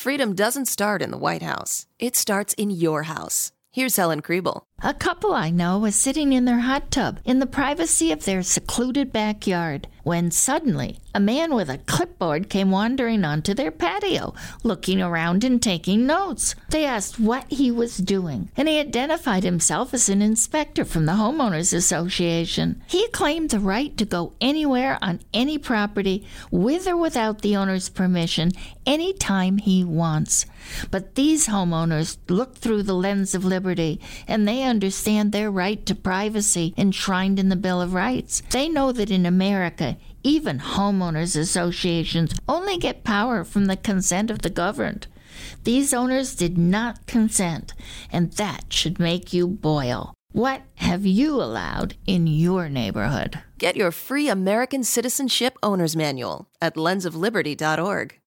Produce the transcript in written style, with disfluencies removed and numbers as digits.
freedom doesn't start in the White House. It starts in your house. Here's Helen Kriebel. A couple I know was sitting in their hot tub in the privacy of their secluded backyard when suddenly a man with a clipboard came wandering onto their patio, looking around and taking notes. They asked what he was doing, and he identified himself as an inspector from the Homeowners Association. He claimed the right to go anywhere on any property, with or without the owner's permission, anytime he wants. But these homeowners look through the lens of liberty, and they understand their right to privacy enshrined in the Bill of Rights. They know that in America, even homeowners associations only get power from the consent of the governed. These owners did not consent, and that should make you boil. What have you allowed in your neighborhood? Get your free American Citizenship Owner's Manual at lensofliberty.org.